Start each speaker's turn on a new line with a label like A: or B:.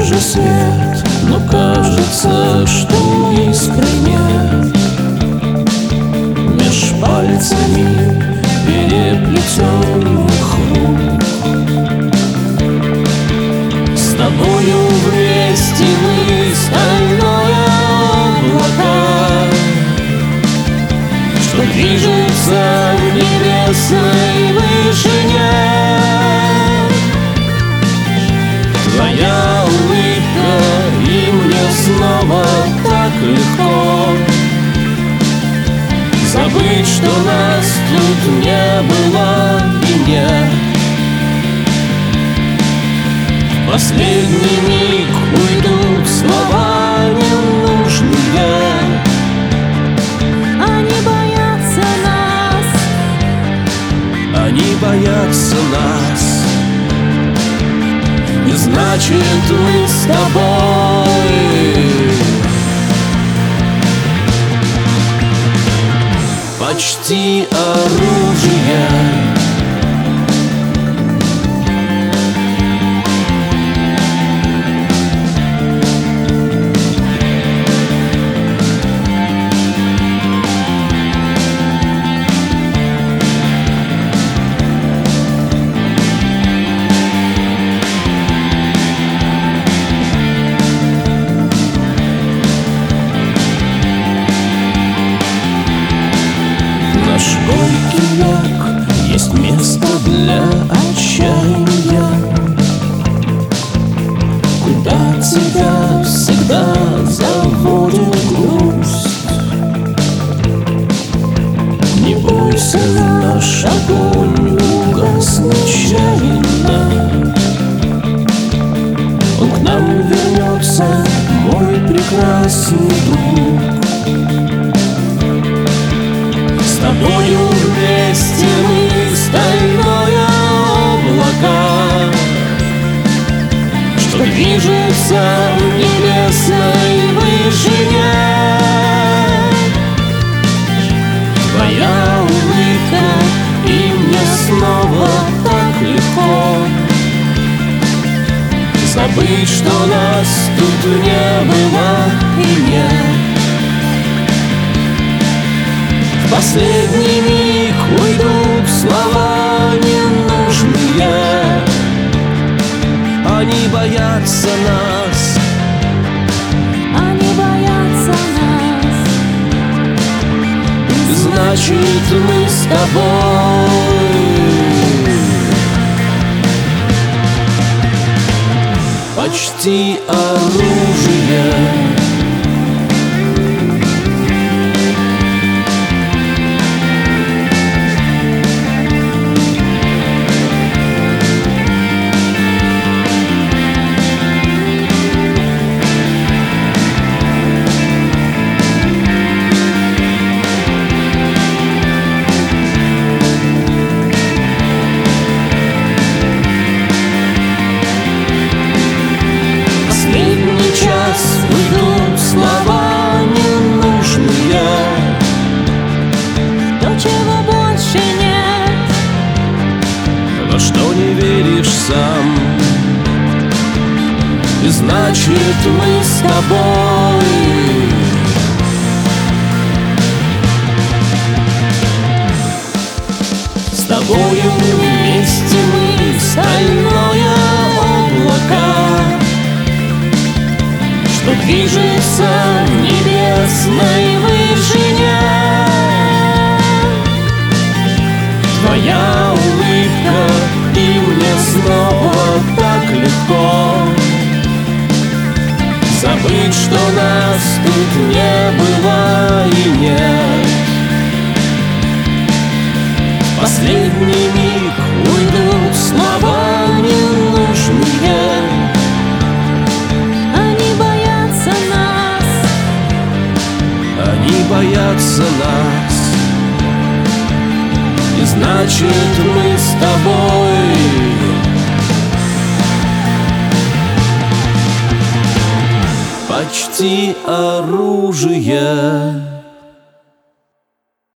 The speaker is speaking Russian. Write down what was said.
A: же свет, но кажется, что искры нет. Меж пальцами переплетенных рук с тобою вместе мы стальное облако, что движется в небесной вышине. Твоя улыбка, и мне снова так легко забыть, что нас тут не было и нет. В последний миг уйдут слова ненужные.
B: Они боятся нас.
A: Они боятся нас. И значит, мы с тобой почти оружие. Наш горький век есть место для отчаяния, куда тебя всегда заводит грусть. Не бойся, наш огонь угаснет нечаянно. Он к нам вернется, мой прекрасный друг. С тобою вместе мы стальное облако, что движется в небесной вышине. Твоя улыбка, и мне снова так легко забыть, что нас тут не было и нет. В последний миг уйдут слова ненужные. Они боятся нас.
B: Они боятся нас.
A: Значит, мы с тобой почти оружие. Уйдут слова ненужные.
B: То, чего больше нет,
A: во что не веришь сам. И значит, мы с тобой с тобою вместе мы стальное облако, что движется в небесной вышине. Твоя улыбка, и мне снова так легко забыть, что нас тут не было и нет. В последний миг уйдут слова ненужные. Они боятся нас. И значит, мы с тобой почти оружие.